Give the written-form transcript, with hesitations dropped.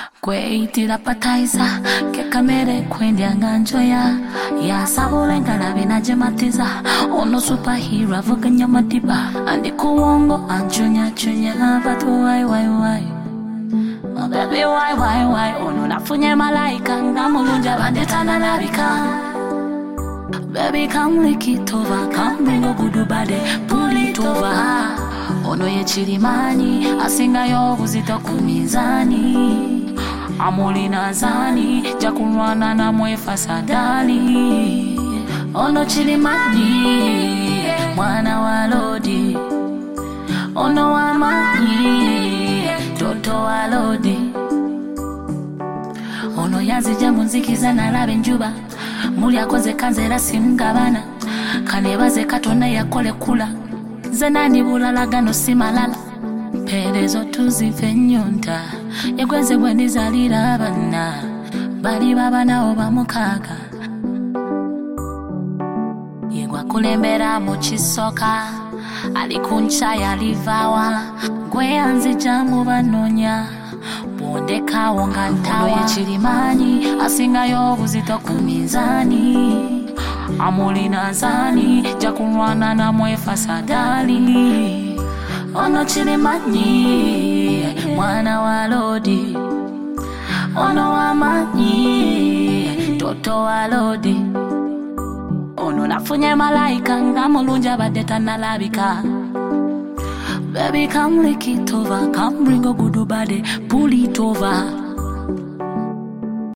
Kweitira appetizer kekamere kwendya nganjoya yasabula engalabi najematiza ono superhero avuganya madiba andi kuwongo anchunya but why oh baby why ono nafunye malaika ngamulunja bandetana nabika. Baby come lick it over, come bring a good body, pull it over. Ono ye chirimani asinga yo buzito kumizani amulina zani jakunwana na mwefa sadali. Ono chirimani mwana wa lodi, ono wa mani toto wa lodi. Ono yazija munzikiza na labe njuba muli akoze kanzera simgabana kanebaze katona yakole kula zenani bulalagano simalala perezo tuzive nyonta yegweze bwendizalira abana bali babana oba mukaga yegwa kulembera mu kisoka alikuncha yalivawa gwe anzija mu banonya bondeka wonga ntawa ye chirimani asinga yo buzito kumizani amulina zani jakunwana na mwefa sadali. Ono chirimani mwana wa lodi, ono wa mani toto wa lodi. Ono nafunye malaika ngamulunja badetana labika. Baby come lick it over, come bring a good body, pull it over.